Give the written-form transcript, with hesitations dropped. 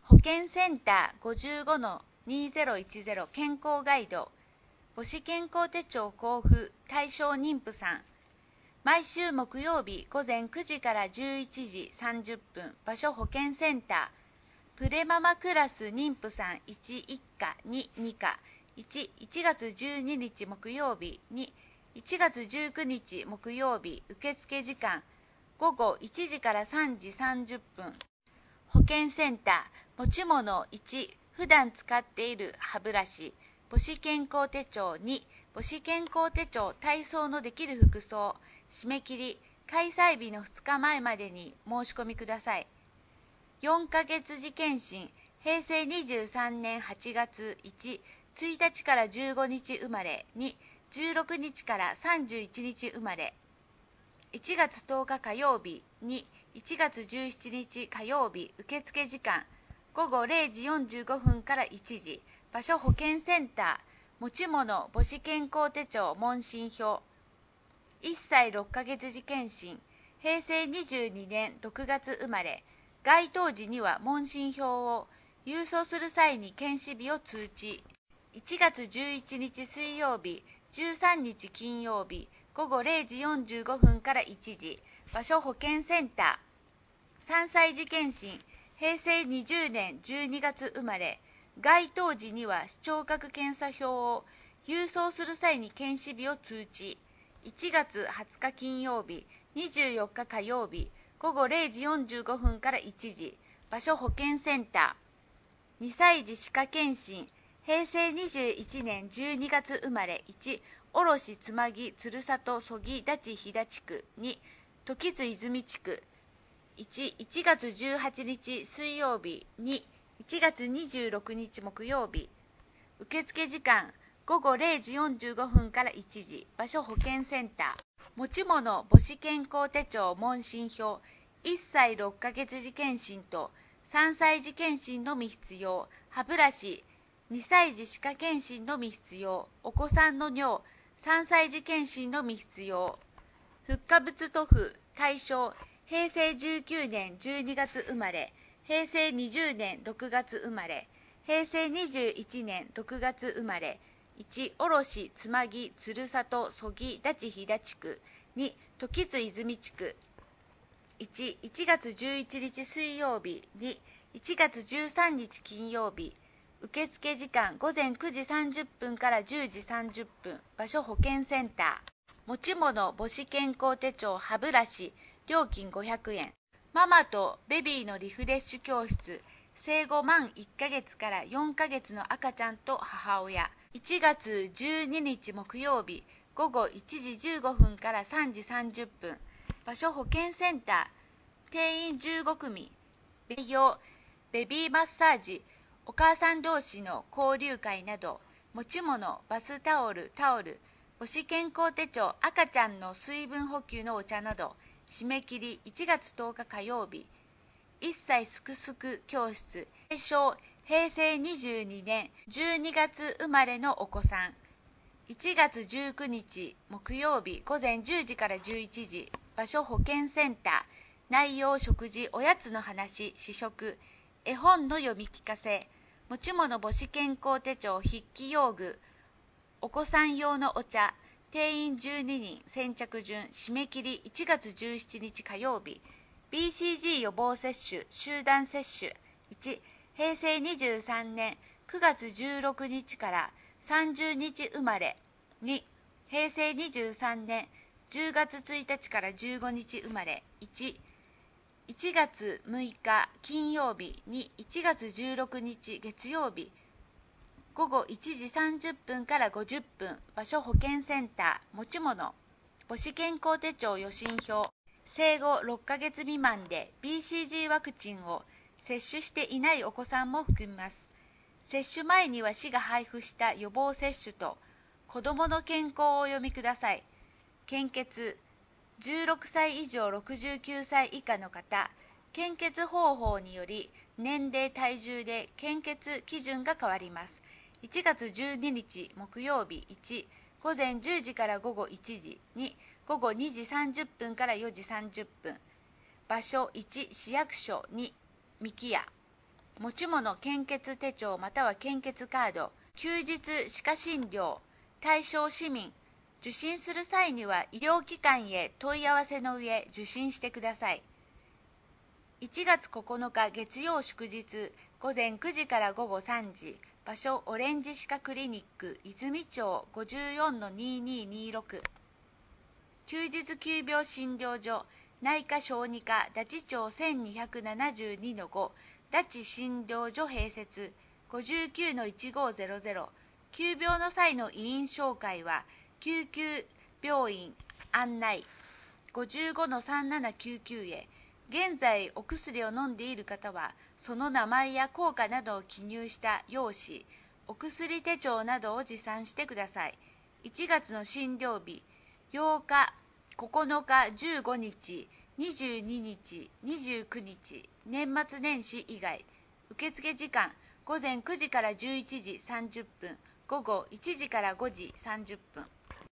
保健センター 55-2010 健康ガイド母子健康手帳交付対象妊婦さん。毎週木曜日午前9時から11時30分場所保健センター。プレママクラス妊婦さん1一課2二課1、1月12日木曜日2、1月19日木曜日受付時間午後1時から3時30分。保健センター。持ち物1、普段使っている歯ブラシ。母子健康手帳2、母子健康手帳体操のできる服装。締め切り、開催日の2日前までに申し込みください。4ヶ月時検診。平成23年8月1、1日から15日生まれ2、16日から31日生まれ。1月10日火曜日2、1月17日火曜日受付時間午後0時45分から1時場所保健センター。持ち物母子健康手帳問診票。1歳6ヶ月時検診。平成22年6月生まれ。該当時には問診票を郵送する際に検視日を通知。1月11日水曜日13日金曜日午後0時45分から1時場所保健センター。3歳児検診。平成20年12月生まれ。該当時には視聴覚検査票を郵送する際に検視日を通知。1月20日金曜日24日火曜日午後0時45分から1時場所保健センター。2歳児歯科検診。平成21年12月生まれ。1、卸つまぎ鶴里曽木立飛騨地区2、時津泉地区1、1月18日水曜日2、1月26日木曜日。受付時間午後0時45分から1時場所保健センター。持ち物母子健康手帳問診票。1歳6ヶ月時検診と3歳児検診のみ必要。歯ブラシ。2歳児歯科検診のみ必要。お子さんの尿。3歳児検診のみ必要。フッ化物塗布対象。平成19年12月生まれ。平成20年6月生まれ。平成21年6月生まれ。1、卸つまぎ鶴里曽木立飛騨地区2、時津泉地区1、1月11日水曜日2、1月13日金曜日。受付時間午前9時30分から10時30分場所保健センター。持ち物母子健康手帳歯ブラシ。料金500円。ママとベビーのリフレッシュ教室。生後満1ヶ月から4ヶ月の赤ちゃんと母親。1月12日木曜日午後1時15分から3時30分場所保健センター。定員15組。営業ベビーマッサージ、お母さん同士の交流会など。持ち物バスタオル、母子健康手帳、赤ちゃんの水分補給のお茶など。締め切り1月10日火曜日。1歳すくすく教室。対象平成22年12月生まれのお子さん。1月19日木曜日午前10時から11時場所保健センター。内容食事、おやつの話、試食、絵本の読み聞かせ。持ち物母子健康手帳、筆記用具、お子さん用のお茶。定員12人。先着順。締め切り1月17日火曜日。BCG 予防接種、集団接種。1、平成23年9月16日から30日生まれ。2、平成23年10月1日から15日生まれ。1、1月6日金曜日。2、1月16日月曜日。午後1時30分から50分場所保健センター。持ち物母子健康手帳予診票。生後6ヶ月未満で BCG ワクチンを接種していないお子さんも含みます。接種前には市が配布した予防接種と子どもの健康をお読みください。献血16歳以上69歳以下の方。献血方法により年齢体重で献血基準が変わります。1月12日木曜日。1、午前10時から午後1時。2、午後2時30分から4時30分。場所1、市役所。2、みきや。 持ち物献血手帳または献血カード、休日歯科診療、対象市民、受診する際には医療機関へ問い合わせの上受診してください。1月9日月曜祝日、午前9時から午後3時、場所オレンジ歯科クリニック泉町 54-2226。休日急病診療所内科小児科ダチ町 1272-5 ダチ診療所併設 59-1500。急病の際の医院紹介は救急病院案内 55-3799 へ。現在お薬を飲んでいる方はその名前や効果などを記入した用紙、お薬手帳などを持参してください。1月の診療日、8日、9日、15日、22日、29日、年末年始以外。受付時間、午前9時から11時30分、午後1時から5時30分。